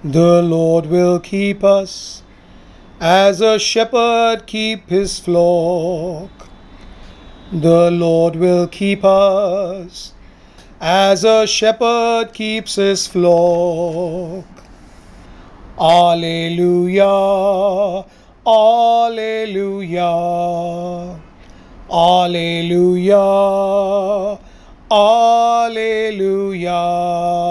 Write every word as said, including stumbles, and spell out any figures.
The Lord will keep us as a shepherd keep his flock. The Lord will keep us as a shepherd keeps his flock. Alleluia, alleluia, alleluia, alleluia.